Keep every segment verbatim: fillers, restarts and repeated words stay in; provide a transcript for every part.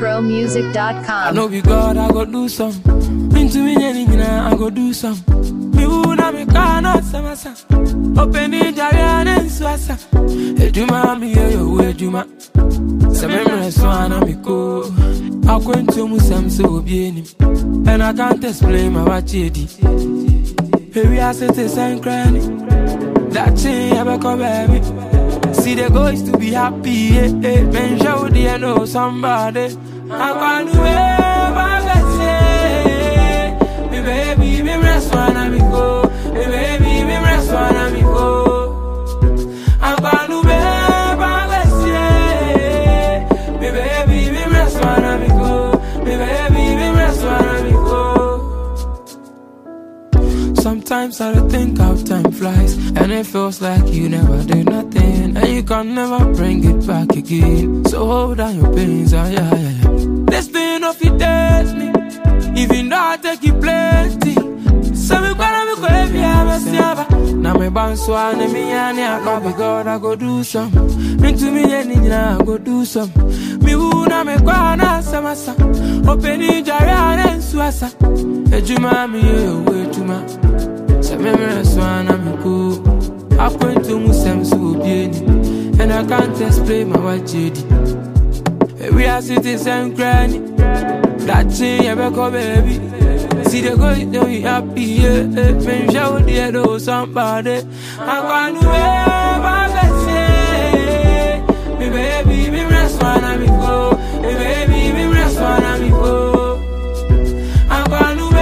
electro music dot com. I know we God, I go do some. Into me, anything, I go do some. Me who na me kana samasa. Open it, Jarian and Swassa. Ejuma, me, yo, Ejuma. Sememre swana mi ko. I went to Musam so bien. And I can't explain my wachedi. Here we are, set a sign cranny. That chain, ever come baby. See the goals to be happy, yeah, yeah. Men show the know somebody. I can't do it, my baby, me rest one and me go. Me baby, me rest one and me go. I can't do it, my baby, me rest one and me go. Me baby, me rest one and me go. Sometimes I don't think how time flies, and it feels like you never did nothing, and you can never bring it back again. So hold on your pains, ah yeah yeah yeah. This thing of it dates me, even though I take it plenty. So me gonna be going to now me bounce one and me and I go be God, I go do some. Into me and I go do some. Me who na me gonna samasa. Open it, Jarian and Swassa. Ejuma me yo ejuma. Se me me swana me go. I went to Musam so bien, and I can't explain my wachedi. We are citizens granny. That thing ever come baby. See the girl, don't be happy, yeah. Men show the know somebody. I can't do it, my baby, me rest one and me go. Me baby, me rest one and me go. I can't do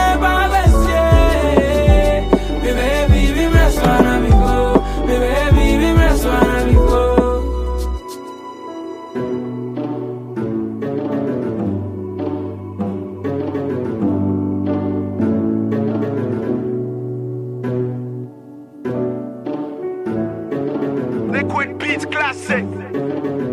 it, my baby, me rest one and me go. Me baby, me rest one and me go. Liquid Beats Classic.